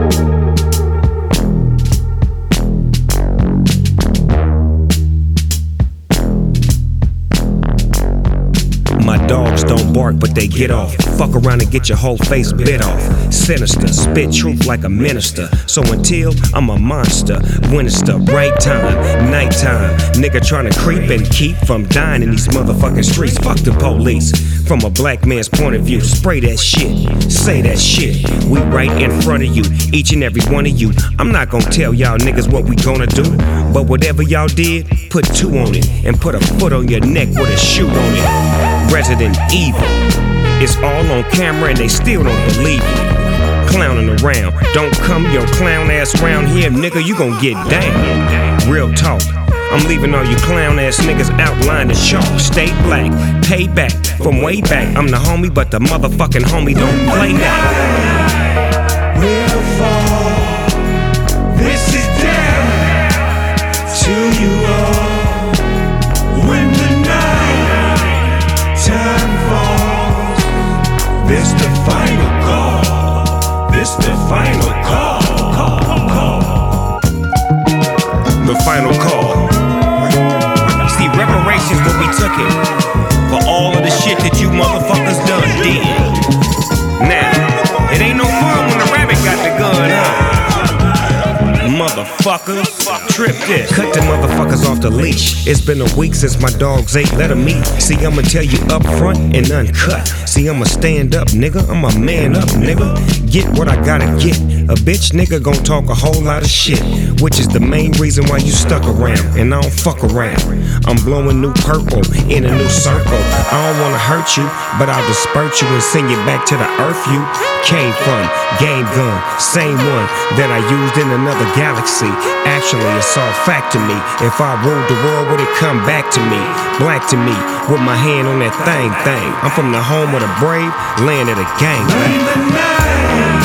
My dogs don't bark, but they get off. Fuck around and get your whole face bit off. Sinister, spit truth like a minister. So until I'm a monster, when it's the right time, nighttime. Nigga tryna creep and keep from dying in these motherfucking streets. Fuck the police. From a black man's point of view, spray that shit, say that shit. We right in front of you, each and every one of you. I'm not gonna tell y'all niggas what we gonna do, but whatever y'all did, put 2 on it and put a foot on your neck with a shoe on it. Resident Evil, it's all on camera and they still don't believe me. Clowning around, don't come your clown ass round here, nigga, you gon' get down. Real talk, I'm leaving all you clown ass niggas outlined in chalk. Stay black, pay back, from way back. I'm the homie, but the motherfucking homie don't play now. We'll fall, this is down to you all. When the night time falls, this the final call, this the final call. The final call. See, reparations what we took it for all of the shit that you motherfuckers done did. Now, it ain't no fun when the rabbit got the gun, huh? Motherfuckers, trip this. Cut the motherfuckers off the leash. It's been a week since my dogs ate, let them eat. See, I'ma tell you up front and uncut. See, I'ma stand up, nigga. I'm a man up, nigga. Get what I gotta get. A bitch nigga gon' talk a whole lot of shit, which is the main reason why you stuck around, and I don't fuck around. I'm blowing new purple in a new circle. I don't wanna hurt you, but I'll disperse you and send you back to the earth you came from. Game gun, same one that I used in another galaxy. Actually, it's all fact to me. If I ruled the world, would it come back to me? Black to me, with my hand on that thing. I'm from the home of the brave, land of the gang. When the night